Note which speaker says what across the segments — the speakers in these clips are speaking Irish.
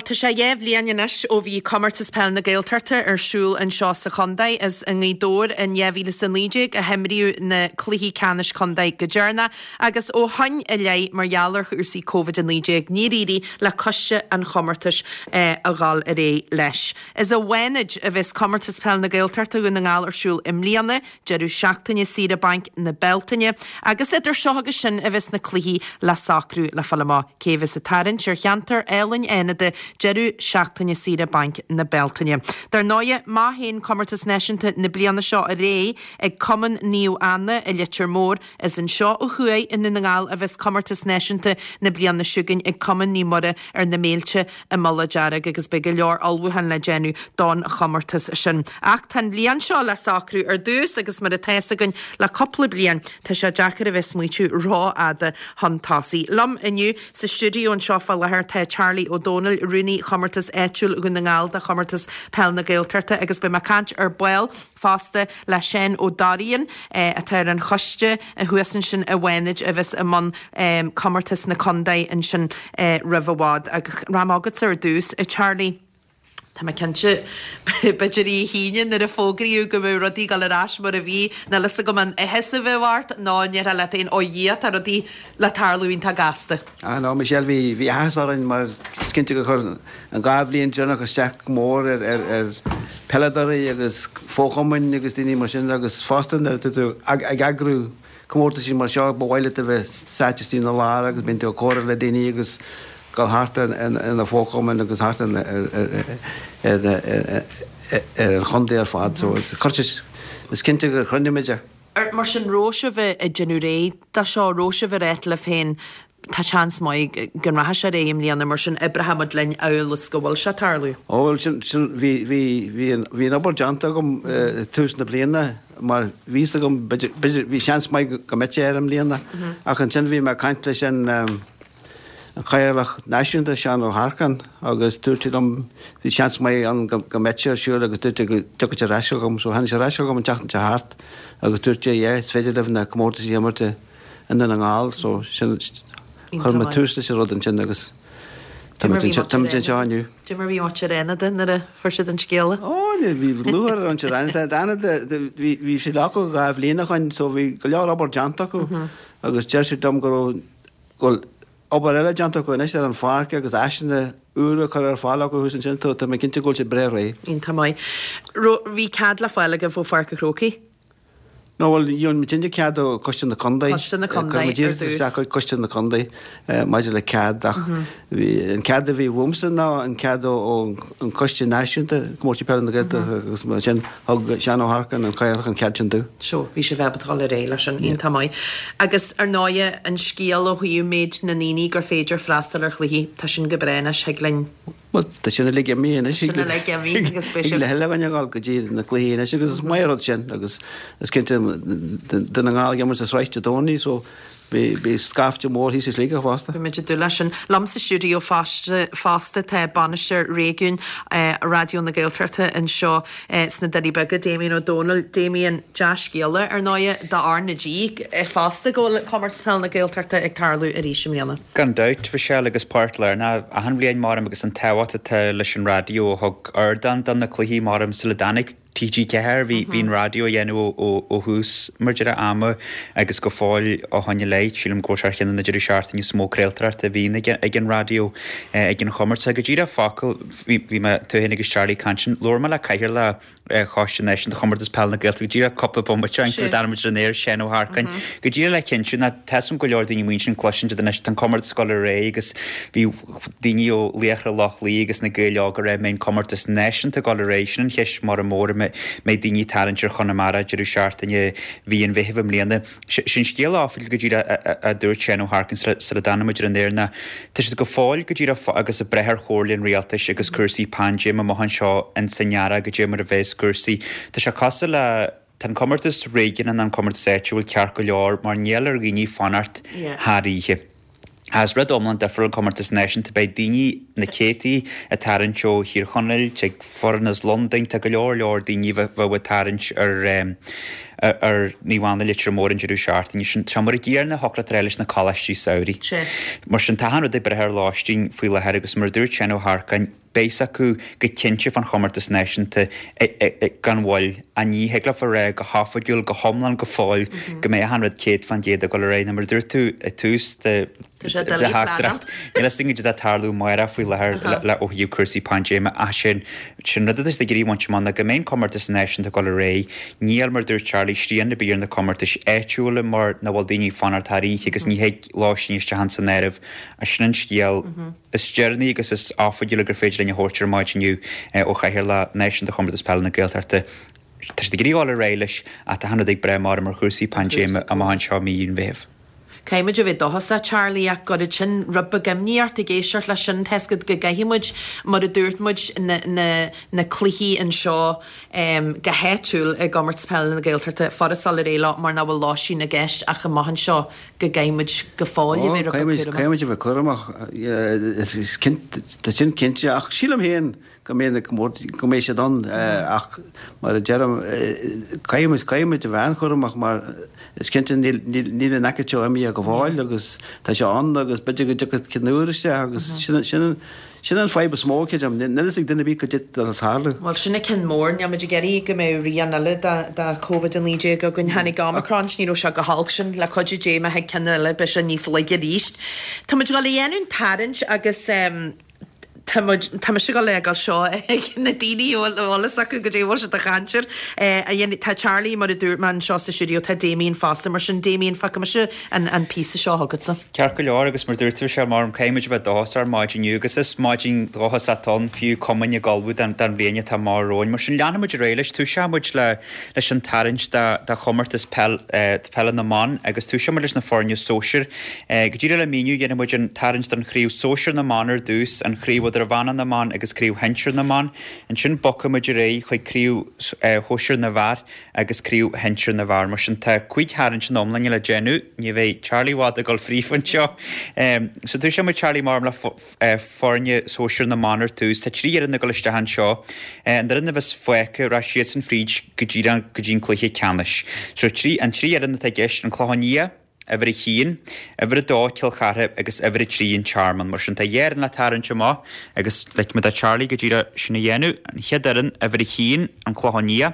Speaker 1: tá sé dhéh líananis ó bhí Commertas Pell na Gaeltarta siúl an seo sa chondaid is an ngédóir in dhéhhíle san líide a hemriú na cluichí canis chondaid go dearna agus ó hain a lei margheallar chuirsaí COVID an líide ní rií le coiste an Commertas a gáil a ré leis. Is a bhainid a bheits Commertas Pell na Gaeltarta go na ngáil siúl im líana jeú seachtainine Sira Bank na Beltainine agus idir seo agus sin a bheits na cluichí le sacrú le fallamá céhs a tarann tíir cheantar Ellen Enide jeú seachtainine Sira Bank na Beltainine. Dar náide má héon Commertas Naisianta na bliana seo a ré ag cuman níú anna a litir mór is an seo ó chuaigh in na ngáil a bheits Commertas Naisianta na bliana siúgain ag cuman ní mura na méilte a mala dearag agus be go leor almhuhan le genú don a Commertas sin. Ach tan blian seo le sacrú dús agus mar a teasagan le coppla blian tá sé deachar a bheits muitiú rá ada hantásaí. Lam iniu sa stúdiún seo fá lethir te Charlie O'Donnell Rooney Commertas éitiúil go na ngáil de Commertas Pell na Gaeltarta agus be macant buil fásta le sin ó daríonn a teir an choiste a thuasan sin a bhainid a bheits man Commertas na condaid in sin rihhád agus rámágad ar dús a Charlie. Tá me cinse beidirí híine ar a fógraíú go mú rodí gal arás mar a bhí na lei go man hesa bhhart ná near le taon ó dhiad a rodí le tarlúín tá gasta.
Speaker 2: No Michelle bhí heasáin mar cinnte go chur an gábhlíonn dúna agus seach mór ar pelladarí agus fóchamin agus daoine mar sin agus fástan ag agrú cummórta sí mar seo bhhaile a bheith saitistí na lá agus bint ó cóir le daoine agus gal harta in a fóchamin agus harta chundé ar fad so chuirtis is cinnte gur chundimeide.
Speaker 1: Mar sin róise bheith a genú ré tá seo róise bheith réit le féin tá seans mai gan ratha sé réim líana mar sin Abrahamad lein eolalas go bhfuil se tarlú.
Speaker 2: Óil sin hí an obair deanta gom túsna bliana mar ví gom hí seans mai go mete am líana ach an sin bhí mar caiint lei sin an chairlach náisiúnta sean ó Harcan agus dúirtí am hí seans mai an go mete siúil agus dúirtí tucha reisio gom so hena sé reisio gom an teachtan te hart agus dúirtí is féidir lena commórta sí amarta in an ngáil so sin chuil me túsla sé rud an sin agus tamtin seáinniu.
Speaker 1: Dimar bhí áte réna den ar a fuirsid an scéala?
Speaker 2: Bhí luúar an terána bhí sé le go gah líanachain so bhí go leor obair deanta acu agus deir dom go obair eile deanta acu is ar an fáce agus eisina úra chu ar fála go hús an sin tá mé cinnte ggóil sé bre ré.
Speaker 1: Ín tá mai. Bhí cad le fáile go bh farca crócaí?
Speaker 2: No, well, you'n mynd cad o cwestiwn y condau.
Speaker 1: Cwestiwn y condau.
Speaker 2: Mae dyr cwestiwn y condau. Mae dyr y cad. Yn cad o fi wwmsyn na, yn cad o cwestiwn nasiwn. Gymwys i peryn y gyd. Mae sy'n hog Sian o Harcan yn cael yn cad sy'n dw.
Speaker 1: Sio, fi eisiau fe bod hol yr eil sy'n un tamau. Agus ar noia yn sgiel o hwyw meid na nini gyr ffeidr ffrastal ar chlyhi. Ta sy'n gybrena sieglain.
Speaker 2: Wel, ta sy'n y legio mi yna.
Speaker 1: Sy'n y legio mi, agus beth.
Speaker 2: Le hela fan ygol gyd na chlyhi yna. Agus mae rod sy'n. Agus cynt dyna ngal gymryd ys rhaid y doni, so be scaftio mór hís is líka fásta.
Speaker 1: Be meidir dúla sin lamsa stúdio fásta te banisir réún radio na Gaeltarta in seo sna darí bega Damien O'Donnell, Damien Josh Gila ar náia da arna díg fásta go Commertas Pell na Gaeltarta ag tarlú a ríisi mléana.
Speaker 3: Gan dát fi sé agus partler na a han blian marm agus an tewata te leis an radio hog ardan dan na cluhí marm Siladanig TG Ceher hín radio dhéanú ó hús margera ama agus go fáil ó hanne leit sílim gósearchan na deidir seartain smó creiltart a bhín ag an radio ag an Commertas go ddíra facail bhí me tuhéin agus Charlie Canchin lorma le caiir le cháiste nation de Commertas Pell na Gaeltarta go ddíra coppla bombatein le darmid an éir Sian ó Harcan go ddíra le cinsin na tesam go leor daoine muin sin closin de nation an Commertas scoil ré agus bhí daoine ó léachra loch lí agus na Gaeilge raibh main Commertas Nation a goleration an cheis mar mór me daoine tarantir chunamara jeú seartainine bhí an bheitheh mléana sin scéal áfil go ddíra a dúirt Sian ó Harcan sa danimidir an éirna tá si go fáil go ddíra agus a brethir chórlíonn rialtais agus cursaí panjim a mohan seo an sanara go dé mar a bheith cursaí tá se casa le tan Commertas réigen an Commertas éitiúil cear go leor mar néal ar gíní fanart háríe. As red omland different Commertas Nation to by Dini na Katie a Tarancho here Honel check foreigners London to Galore Dini with Taranch Niwan the literature more in Jerushart and you should Chamber gear na Hokra Trellis na Kalashi Saudi. Martian Tahan de Berher Losting Fila Harrigus Murder Cheno Harkan Beisaku get kinship on Commertas Nation to gan wall and ye hegla for go half a gul go homland go fall go may 100 Kate van Jeda Gallery number 2 the hackdracht. Yna sy'n gyda tarlw moira fwy leher le o hiw cursi panjema a sy'n rydyd ys digri want man na gymain Commertas Nation to gol rei niel murder Charlie Strian y byr na Commertas eachwl mor na waldini fan ar tari hygys ni heg los ni ysja hans yn erf a sy'n sgiel ys journey gys ys offod yw lygrafeid yn y horcher maid yn yw o chair la Nation to Commertas pel na gael tarte Tys digri gol y reilish a ta hanod ig bre mar mor cursi panjema a ma han sio mi un fef.
Speaker 1: Caiimid a bheith dohasa Charlie ac god y sin rubba gymni art y geisiart le sin tesgyd gagahimwyd mar y dwrtmwyd na clihi yn sio gahetwl y gomert spel yn y gaeltart ffordd salar eilo mar na wel losi na geist ac y mahan sio gagahimwyd gyffol i fi rubba cwrwm.
Speaker 2: Caiimid a bheith cwrwm ach sy'n cyntio ach sílam hen gymryd eisiau don ach mar y jeram caiimid a fan cwrwm ach mar is cyntio níl yn ac eto ymwy ag o fáil agus tá sé an agus beidir go dtí cynúiriste agus sin an fáib smóg am nelas ag duna bí go dit ar tarlu.
Speaker 1: Wel sinna cyn mór ni am y geri go mew rianala da Covid yn líide go gwn hannig Omicron ni ro se go halg sin le codju dé me heg cynnyla be sin nís leige ríist. Tá muid go léanún tarint agus Tá se go le gal seo na daoine ólas acu go dtéhil se a chair a dhéana tá Charlie mar a dúrtman seo sa siúdio tá Damien fásta mar sin Damien fa se an pí seo hagadsa.
Speaker 3: Cear go leor agus mar dúirú se mar an céimiid bheith dásar maidin agus is maidin drochas atón fiú cuman a galbú den bliana tá marróin mar sin leanmuid réiles tú se muid le sin tarint de chomartas pell na man agus tú se leis na fórne sóisiir go dtíre le míú dhéana muid an tarint an chríú sóisiir na manar dús an chríú Ravana na man agus críú henseir na man an sin bocha muid ré chuig críú hóisiir na bhar agus críú henseir na bhar mar sin tá cuid háann sin omlainn le genú ní bheith Charlie Wad a gáil frífan seo so tú sé mu Charlie mar le fórne sóisiir na manar tús tá tríar na goiste han seo an dar na bheits foice ra siad san fríd go dín cluiche canis so trí ar na tá geist an chláhaníe Every heen, every dog kilchare, agus every tree in Charman, mar sin ta year na taran chama, agus like mit a Charlie gajira shina yenu, and hedarin every heen an clohania,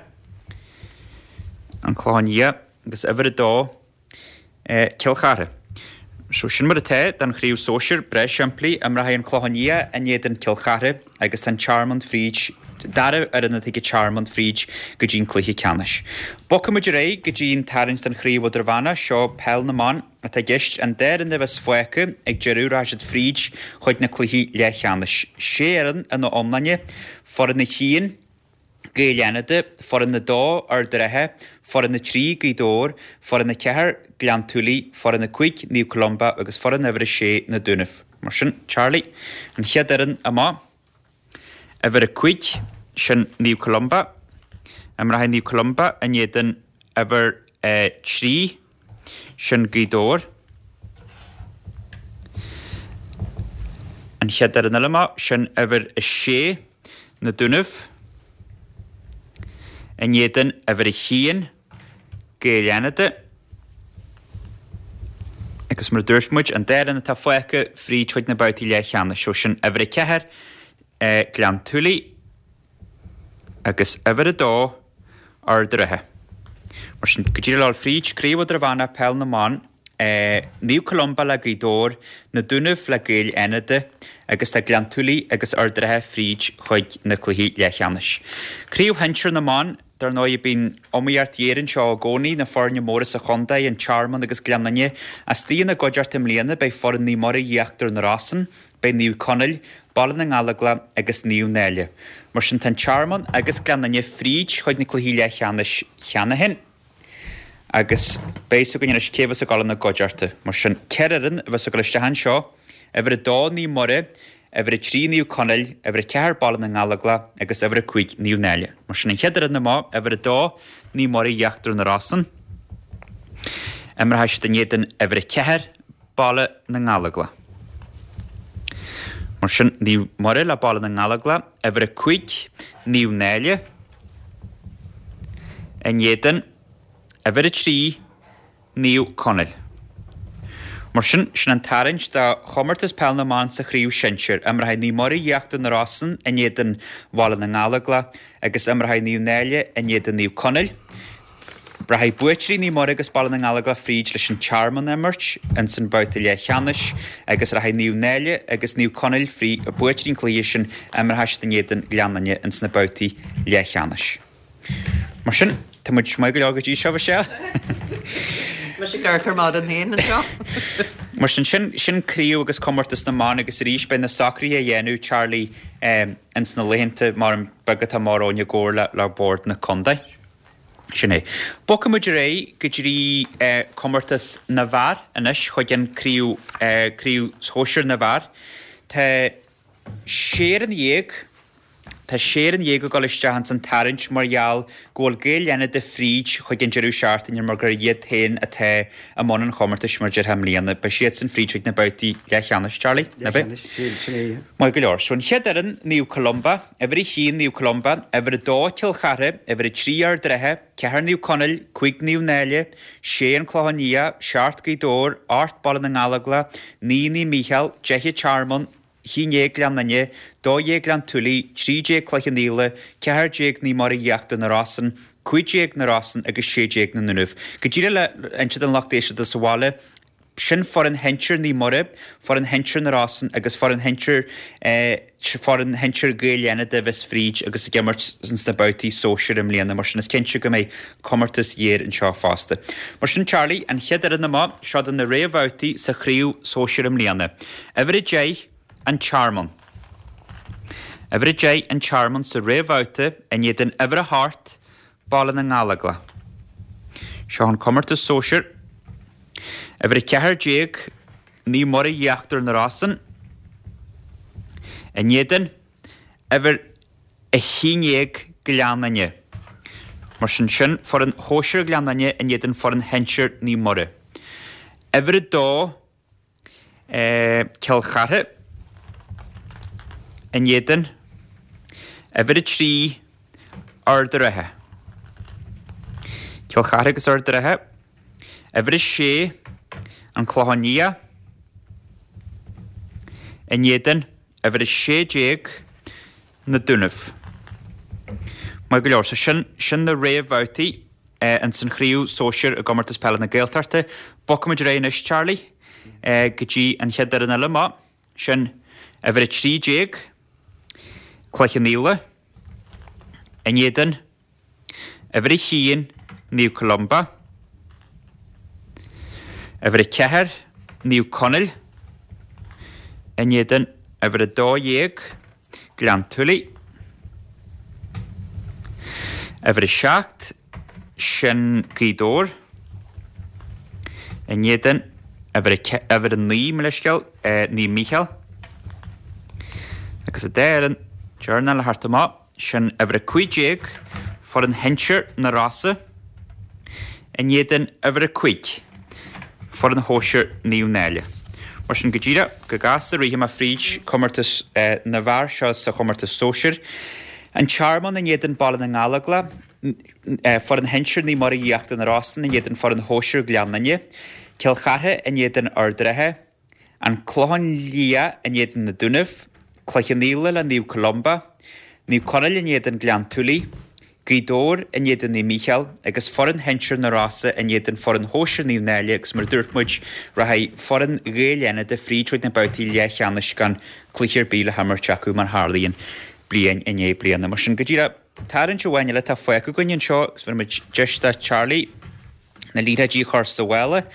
Speaker 3: agus every dog kilchare. So sin mar a te, dan chríú sóisiir bre siampli am rahain clohania an yedan kilchare, agus tan Charman fríd Dara ar yna tigi Charmant fríd go dín cluiche canis. Boca muid rei go dín tarins an chríú drafana seo pel na man a ta gist an der in bheits foice ag jeú ráisiid fríd chuid na cluiche le canis. Séan an omlanne for na hían go leanade for na dó ar drethe for na trí go dór for na cethir gleantúlaí for na cuig New Columba agus for na bhre sé na dúnah. Mar sin Charlie an cheadaran amá ever a cuig sin New Columba am rahain New Columba an yedan ever trí sin gydor an cheadar an alama sin ever a sé na dúnah an yedan ever a hían géileanade agus mar dúirtmuid an der an tá foice frí chuid na bautí le cheanna so sin ever a cethir gleantúlaí agus ever a dó ar drethe. Mar sin go dtír leáil fríd críomh drafana pel na man New Columba le gydór na dúnah le gail enade agus tá gleantúlaí agus ar drethe fríd chuid na cluiche le cheannis. Críomh henseir na man dar nó i bín omíart dhéann seo gcónaí na fórne móras a chundaí an Charman agus gleananne as tíon na goideart am léana bei for ní mar dhéachtar na rasan bei níú conil Ballan na ngalagla agus níú néile. Mar sin tan Charman agus gleananne fríd chuid na cluiche le cheannis cheanna hen. Agus béisú gan is céhas a galan na goidearta. Mar sin cearan bheits a goiste han seo, ever a dó ní more, ever a trí níú conil, ever a cear ballan na ngalagla agus ever a cuig níú néile. Mar sin cheadaran na má, ever a dó ní more dhéachtar na rasan. Emar heis den éan ever a cear balla na ngalagla. Mar sin ní mar le ball na ngalagla, ever a quick, níw neile, en jeden, ever a trí, níw conil. Mar sin an tarint da chomartas pel na man sa chríw sinir, rhaid ní mori iachta na rasan en jeden wala na ngalagla, agus rhaid níw neile en jeden níw conil. Rhaid buitri ní mori agus bala na ngalagla fríd leis an charman emmert, yn sy'n bawt le chanis, agus rhaid níw neile agus níw conil frí a buitri'n cleision rhaid yn jeden gliananye yn sy'n bawt le chanis. Mar sin, ta mwyd smagol agad i sio fy
Speaker 1: Mar sin gar carmad an hyn yn sio?
Speaker 3: Mar sin críw agus comartas na man agus rís ben na sacri a yennu Charlie yn sy'n lehenta mar yn bygad a mar o'n gór la bord na condai. Sinné. Boca muidir gydri comartas na bhar inis chuid an críw sóisiir na bhar. Tá séir an dhéag o golisteachans an tarint marall gól gael enna de fríd chuid an Jeru Seartain mar gur iad hain a te a mon an chomartas mar Jer Hamliana. Ba siad san fríd chuid na bauti lechanis, Charlie? Mae gylor. So yn chedaran Níw Columba, efer I hyn Níw Columba, efer y do cilchare, efer y tri ar drehe, cehar Níw Conil, cwig Níw Neile, sé an Clohania, Siart Gaidor, Art Bolan yn Alagla, Ní Michael, Jehi Charmon, Hyn Eglan Nanye, Do Eglan Tuli, Tri Jeg Clochanile, Cehar Jeg Ní Mori Iachta na Rasan, Cwyd Jeg na Rasan, agus sé Jeg na Nunuf. Gydira le enchad an lachdéisio da sawale, sin for an hencher ní morre, for an hencher na rasan, agus for an hencher gaeliana de vis fríd, agus gemmert syns na bauti sóisiir am liana, mar sin is kense go mei comartas year in seo fásta. Mar sin Charlie, an cheadar na ma, siad an na ré bauti sa chríw sóisiir am liana. Ever J and Charmon. Ever J and Charmon sa ré bauti, en yet an ever a heart, balan an alagla. Seo an comartas sóisiir, ever cehar jeg ní mori iachtar na rasan, en jeden ever a hínieg gliananye. Mar sin for an hóisiir gliananye en jeden for an hensiir ní mori. Ever do cilchare, en jeden ever trí ardarehe. Cilchare gus ardarehe, ever sé an Clohania, en jeden ever sé jeg na Dunuf. Mae gylor, so sin na ré bauti yn sy'n chríw sóisiir a gomartas pel na gaeltarte, boca muid ré inis, Charlie, gydji an cheadar yn elema, sin ever trí jeg, Clochanile, en jeden ever hyn Níw Columba, ever cehar Níw Conil, en jeden ever do jeg Glan Tuli, ever seacht sin Gaidor, en jeden ever ní Meleskel, ní Michael, agus a déiren Journal hartama, sin ever cwyd jeg for an hensiir na rasa, en jeden ever cwyd for an hóisiir níw neile. Mar sin gydira, gagasta rihim a fríd comartas na bhar seo sa comartas sóisiir. An charmon en jeden balan an alagla, for an hensiir ní mori iachta na rasan, en jeden for an hóisiir gliananye, cilchare en jeden ardrehe, an Clohania en jeden na Dunuf, Clochanile la Níw Columba, Níw Conil en jeden Glan Tuli, Gaidor en jeden ní Michael, agus for an hensiir na rasa en jeden for an hóisiir níw neile, agus mar dúirtmuid rahai for an gaeliana de fríd na bauti lechanis gan clíir bíle hamar chacu mar Harlíon blian en blian. Mar sin gydira, taran se wainile ta foiacu gwynion seo, gus fyr muid justa Charlie, na líra dí chor sa wela,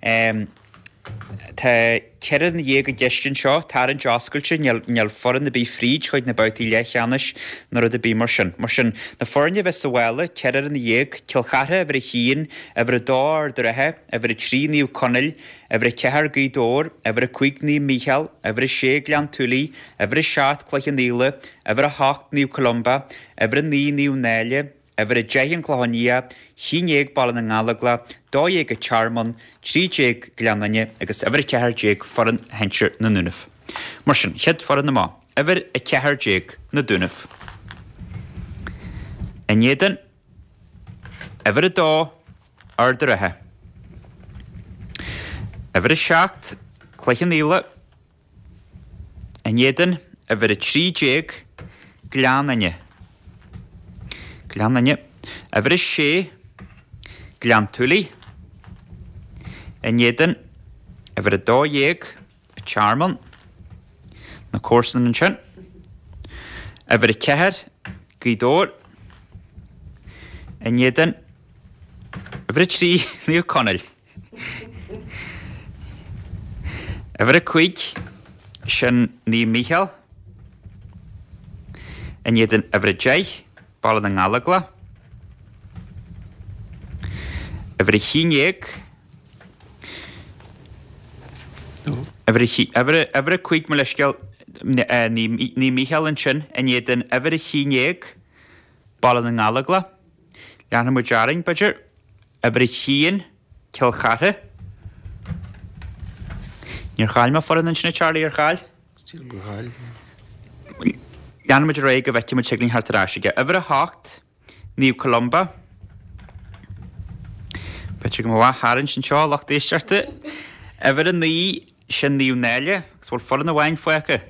Speaker 3: Tá cead na dhéag a gestion seo, tar an jascailte neall foran na bí fríd chuid na bauti lechanis nar a bí mar sin. Mar sin na forne vis sa wela, cead na dhéag, cilchare ever a hín, ever a dó drehe, ever a trí Níw Conil, ever a cehar Gaidor, ever a cwig Ní Michael, ever a sé Glan Tuli, ever a seacht Clochanile, ever a hacht Níw Columba, ever a ní Níw Neile, ever a Jehan Clohania, hínieg balan an alagla, do jeg a charmon, trí jeg gliananye, agus ever a cehar jeg for an hensiir na Nunuf. Mar sin, chead fora na má. Ever a cehar déag na dúnamh. En édan, ever a dó ardar athe. Ever a seacht clechan íle. En édan, ever a trí déag gleananne. Gleananne. Ever a sé glean tulí. En édan, ever a dó déag a charman na córsan an sin. Ever a cehar gídór. En édan, ever a trí níu conil. Ever a cuig sin ní Michael. En édan, ever a deich balla na ngalagla. Ever a chínéag. Ever a cuig me leisgeal ní Michael an sin. En édan, ever a chínéag balla na ngalagla. Leanna mu jaring budger. Ever a chían cilchathe. Níor chail me foran an sinna Charlie ar chail?
Speaker 2: Síl go háil.
Speaker 3: Leanna mu réig a bheice mu sigling hartarráisiige. Ever a hácht níú Columba. Beitir go mhaith harann sin seo lach déistearte. Ever a ní sin níú néile, gus bhfuil foran a bhain foiacha.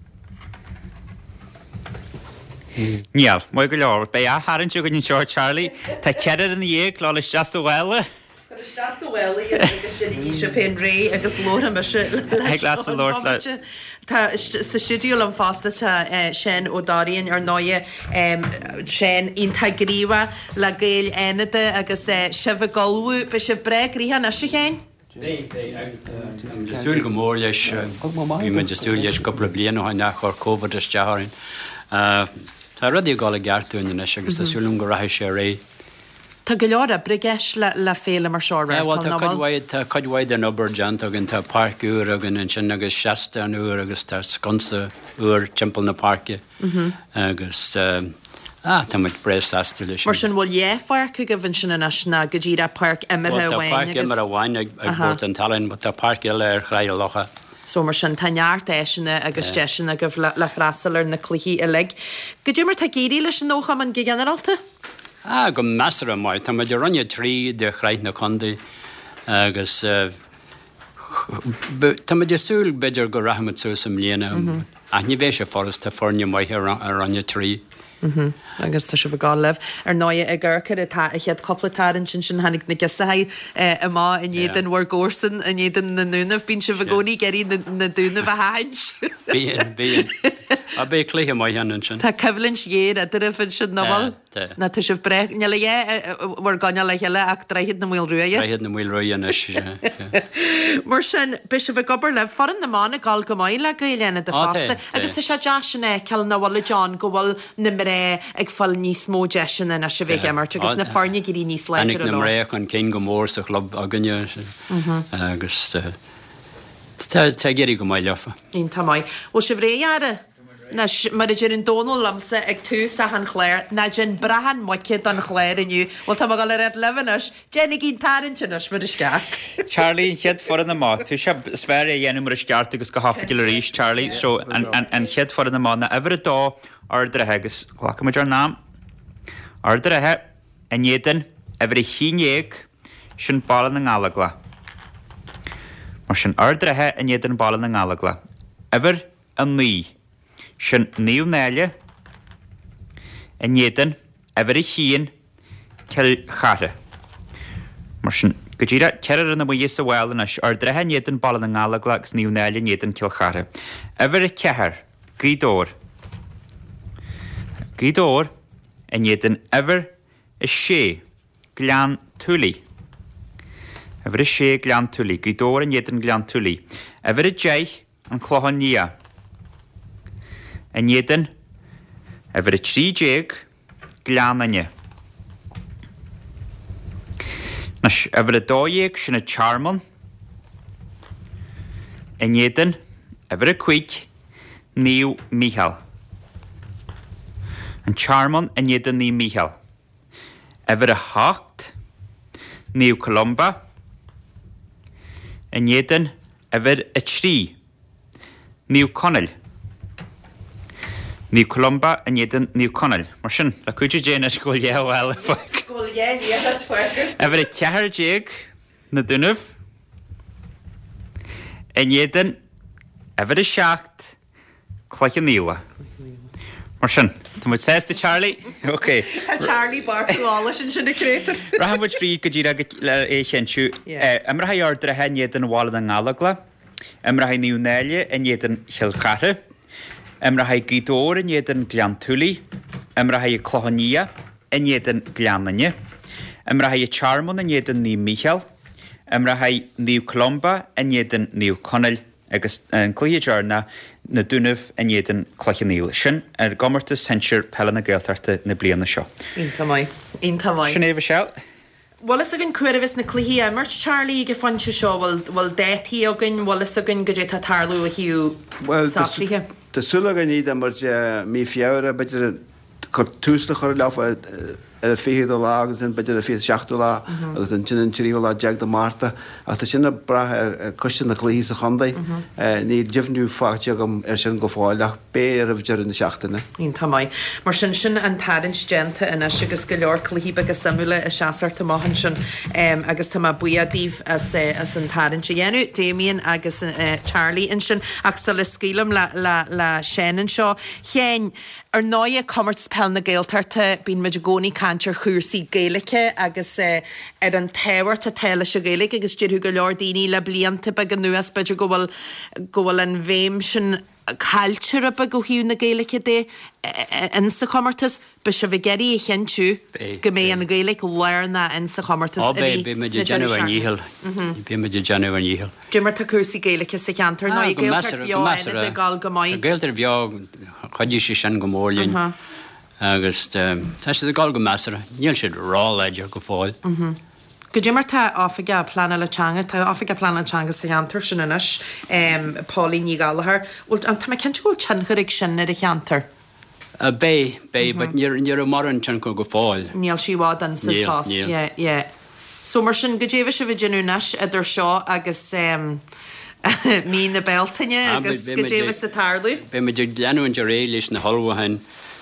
Speaker 3: Níall, mu go leor, be a harann siú go nín seo Charlie, tá ceadar in dhéag lá leis deas a bhile.
Speaker 1: Just the welly agus sinnig se féin ré agus lóra me se
Speaker 3: glas a lór
Speaker 1: Tá sa siúil an fásta sin ó daíonn ar 9 sin intagríha le géil aide agus sibh galú be se bre ríhan na se chéin?
Speaker 4: Súil go mór leis bhí me deúil leis go blian ó nach chur COVID is teáin. Tá rudí gála geartúin agus tásúlum go raithir sé ré.
Speaker 1: Tá go leor a brigeis le féle mar seoir.
Speaker 4: Tá chuidhhaid an obairjant agin tá parkúr agin an sin agus 16 úr agus tá sconsa úr timppel na parke agus tá muid bres asú lei.
Speaker 1: Mar sin bhfuil éhhar chu go bhain sin na go ddíra park imar
Speaker 4: bhhain mar a bhhain ag bút an talin, but tá park le ar chraid locha.
Speaker 1: So mar sin taneart éisina agus deisina go le freisalar na cluí ilig. Go dtí mar tá géirí leis an nócha an go generalta?
Speaker 4: Go measar mai, tá muid runne trí de chraid na condaí agus tá muid súil beidir go rahamad sú sam léana a ní bhééis sé forras tá forne mai ar runne trí.
Speaker 1: Agus tá se bh gá leh ar 9 a ggurchar atá a chead coplatáin sin hanig na gisaid a má in éan war gcósan a éan na núnamh bín se bh gcóí geirí na dúna bh hains.
Speaker 4: Bíon. A bé cléthe mai hean sin.
Speaker 1: Tá ceflinn éad a dur fin sin nóhil na tu sih bre le bhar ganne le heile ach dreiad na mil ruúide.
Speaker 4: Dreiad na mil ruúide.
Speaker 1: Mar sin be se bh gobar le foran na mána gáil go maiile go léana de fásta agus tá se deisina ceall na bhla John go bhfuil na ré ag fall níos mó deisina na se bhéh gemart agus na farne gurí níos leidir.
Speaker 4: Anig na ré an cén go mór sa club a gunne agus tá géirí go mai lefa.
Speaker 1: Ín tá mai. Ó se bhréhearre? Mar idir an Donal lamsa ag tú sa an chléir na gin brahan moiciad an chléir iniu bhil tá gal réad lehanis dénig ín tarintinis mar is ceart.
Speaker 3: Charlie, chead for na má. Tú se sfr a dhéanú mar is ceart agus go hafail ríéis Charlie, so an chead for na má na ever a dó ardrathe agus chhlacha ar nám. Ardrathe an éan ever a chínéag sin balla na ngalagla. Mar sin ardrathe an éan balla na ngalagla. Ever an ní. Sin níú néile an éan ever a chían cilchathe. Mar sin go ddíra cear na mu dhé sa bhil is ardrathe an éan balla na ngalagla agus níú néile an éan cilchathe. Ever a cehar grídór. Grídór an éan ever a sé glean tulí. Ever a sé glean tulí. Grídór an éan glean tulí. Ever a deich an chlóhan nia. An éan ever a trí déag gleananne. Nas ever a dóéag sin a charman. An éan ever a cuig níú Michael. An charman an éan ní Michael. Ever a hácht níú Columba. An éan ever a trí Níl Connell. Níl Columba a Niedan Níl Connell. Mar sin, le cuidir déana scoil éhil foic.
Speaker 1: Scoil éhil foic.
Speaker 3: A bhar ceathar déag na dunneh a Niedan a bhar seacht chluiche níla. Mar sin, tá muid sésta Charlie? OK.
Speaker 1: Charlie Bartlála sin sinna crétar.
Speaker 3: Rahan bud frí go ddíra é chéintú. Am rath ordre a Niedan bhála an ngalagla. Am rath níú néile a Niedan Chilcatha. Am rath gídóir a Niedan Gleantúlaí. Am rath Clochaníe a Niedan Gleananne. Am rath Charmon a Niedan Ní Michael. Am rath Níú Columba a Niedan Níú Connell. Agus an clíidearna na dúnamh a Niedan Clochaníil. Sin ar gomartas henseir pela na Gaeltarta na bliana seo.
Speaker 1: Ínta mai.
Speaker 3: Sin éh seo?
Speaker 1: Wallace agin cuirvis na cluhí a March Charlie ge fanse seo wal détí agin Wallace agin go dé tarlú a hiú safríthe.
Speaker 2: Tá súla gan iad mar mí fiabhar a beidir chu túsna chuir lefa ar a féad lá agus an beidir a fé 16 lá agus an tin trí lá deag de Marta ach tá sinna brath ar cosiste na cluhí a chundaid ní difhnú fáte agam ar sin go fáileach bé ar a bhdear na seachtainna.
Speaker 1: Ínta mai. Mar sin an tarin genta in agus go leor cluhí agus samúla a seaarta máhan sin agus tá buadíh as an tarin dhéanú Damien agus Charlie in sin ach sa le scílam le Shannon seo. Chéin ar 9 commerce pel na Gaeltarta bín meid gcónaí cantir chuúsaí Gaeliche agus ar an téhairt a teile se Gaelich agus tíú go leor daoine le blianta be an nuas beidir go bhfuil an bhéim sin culture a go hiú na Gaeliche dé in sa commertas be se bh geirí a chenú go mé an Gaelich learna in sa commertas.
Speaker 4: Bé me de Januar níhil. Bé me de Januar níhil.
Speaker 1: Jimmer tá cuasaí Gaeliche sa cantar nó Gaeltar gal go maiid.
Speaker 4: Gaeltar bheag chuidí sé sin go mórlín. Agus tá sé gal go measara, níl siad rá leidir go fáil.
Speaker 1: Go Jimmer tá áfaige plan letanga, tá áfaige plan letanga sa cantar sin inis Pauline ní galahar. An tá cin go tinchurig sin ar a cantar.
Speaker 4: Bé, but níor maran tin go fáil.
Speaker 1: Níl si bhád an sa fast, yeah. So mar sin go déh se bh genúnas idir seo agus mí na beltaine agus go déh sa tarlú.
Speaker 4: Bé me de leanúin de ré leis na holhain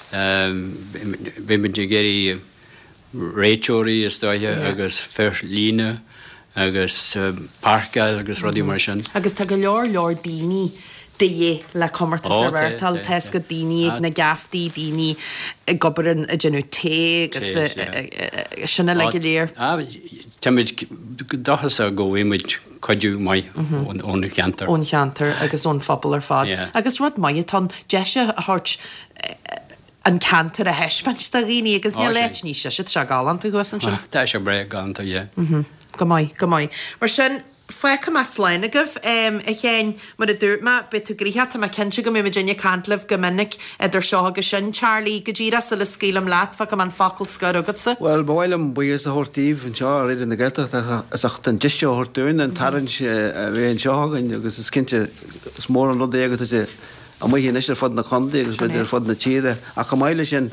Speaker 4: bé me de géirí réiteoirí is dáithe agus Ferlíne agus Parcail agus rodí mar sin.
Speaker 1: Agus tá go leor daoine dé le commartas a bhirtal teis go daoine ag na gaaftaí daoine gobar a genú té agus sinna le go léir.
Speaker 4: Táid dachas a go bhfuimiid chuidú mai ón cheantar.
Speaker 1: Ón cheantar agus ón fphobal ar fád. Agus rud mai tá deise a thart an cantar a heispant a rií agus ní leit ní se se galanta go san sin.
Speaker 4: Tá se bre galanta,
Speaker 1: Go mai. Mar sin foicha me slein agah a chéin mar a dúirma be tú gríthe tá cinse go mé Virginia Cantlah go minic idir seo agus sin Charlie go ddíra sa le scílam leat fa go an facail scar agatsa?
Speaker 2: Well, bhhailm buíos a hortíh an seo réidir na Gaelta ach an diseo hortún an tarann bhé an seogan agus is cinnte mór an rudé agus a mu hí is fod na condaí agus beidir fod na tíre a go maiile sin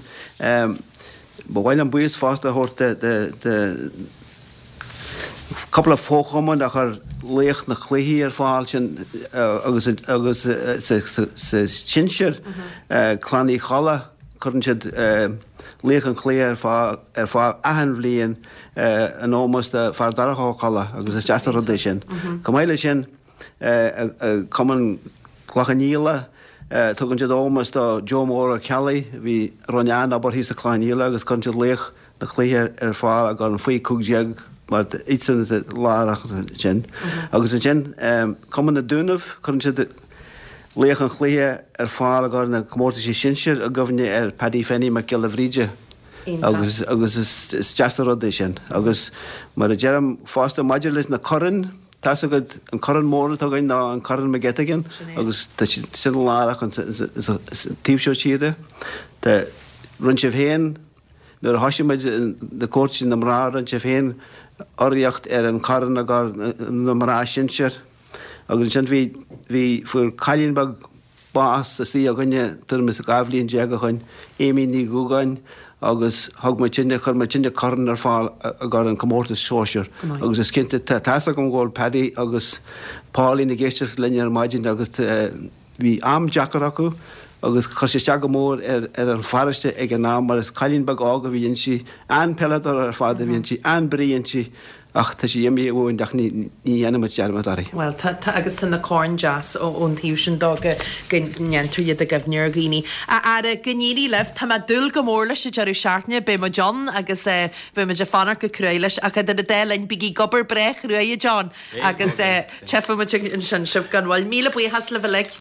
Speaker 2: bhhailm buíos fásta horta de couple of fóchaman a chu léocht na chluí ar fáil sin agus sinseir chlánaí chala chun siad léoch an clé ar fáil ahan bblion an ómas fear darachá chala agus is teasta rudé sin. Comáile sin cuman chhlachaníile tugann siad ómas do Joe Moore Kelly hí roineán aber hí a chláníile agus chun siad léoch na clé ar fáil a gan faoi cúgdeag mar itsan lárach sin. Agus sin cuman na dúnamh chun siad léoch an chluthe ar fáil a gar na commórtaí sinseir a gohne ar Paddy Finney me Gillavríide. agus is teasta rudé sin. Agus mar a dearm fásta maidir leis na coran, tá go an coran móra a gain ná an coran me getagin, agus sin lárach an tíbseo tíide. De run sibh héin, nuair a thoisiid na cóirtín na mrá run sibh héin oríocht ar an coran a gar na mrá sinseir. Agus sin bhí fuair cailínbag bás a sí a gunne tuairmas a gabhlíonn deag a chuin éimí ní gúgáin agus thug mai tinne chur mai tinne coran ar fáil a gar an commórtas seoisiir. Agus is cinnte tása go ghil Paddy agus Pauline na géisteir linne ar maidin agus bhí am Jackar acu agus chuiste go mór an fariste ag an ná mar is cailín bag ága bhíonn si an peladar ar fáda bhíonn si an bríonn si ach tá sí dhéimi bhin deach ní dhéanamid dearmad arí.
Speaker 1: Well, agus tan na corn jazz ón tíú sin doga gnéantar iad a gofnear gíní. A gníí leh tá dul go mór leis dearú seaartne be ma John agus be ma fanar go cruiles a de délein bigí gobar brech ruúa John agus tefa sin sibh gan bhil míle bu has le bheleg.